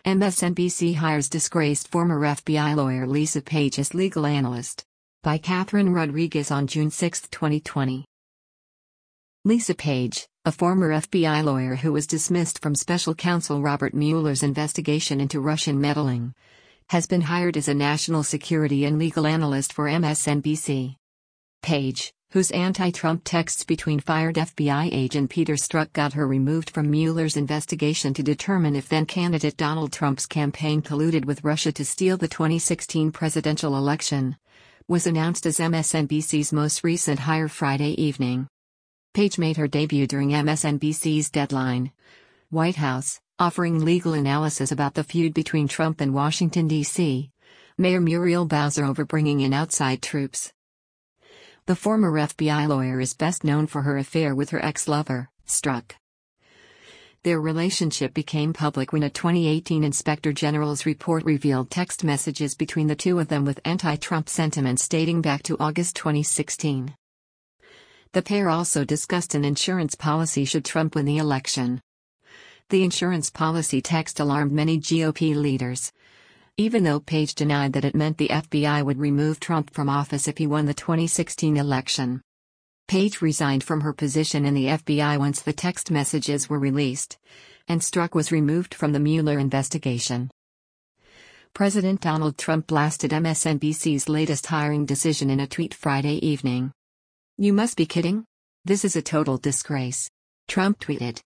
MSNBC hires disgraced former FBI lawyer Lisa Page as legal analyst. By Catherine Rodriguez on June 6, 2020. Lisa Page, a former FBI lawyer who was dismissed from special counsel Robert Mueller's investigation into Russian meddling, has been hired as a national security and legal analyst for MSNBC. Page, whose anti-Trump texts between fired FBI agent Peter Strzok got her removed from Mueller's investigation to determine if then-candidate Donald Trump's campaign colluded with Russia to steal the 2016 presidential election, was announced as MSNBC's most recent hire Friday evening. Page made her debut during MSNBC's Deadline White House, offering legal analysis about the feud between Trump and Washington, D.C. Mayor Muriel Bowser over bringing in outside troops. The former FBI lawyer is best known for her affair with her ex-lover, Strzok. Their relationship became public when a 2018 Inspector General's report revealed text messages between the two of them with anti-Trump sentiments dating back to August 2016. The pair also discussed an insurance policy should Trump win the election. The insurance policy text alarmed many GOP leaders, even though Page denied that it meant the FBI would remove Trump from office if he won the 2016 election. Page resigned from her position in the FBI once the text messages were released, and Strzok was removed from the Mueller investigation. President Donald Trump blasted MSNBC's latest hiring decision in a tweet Friday evening. "You must be kidding? This is a total disgrace," Trump tweeted.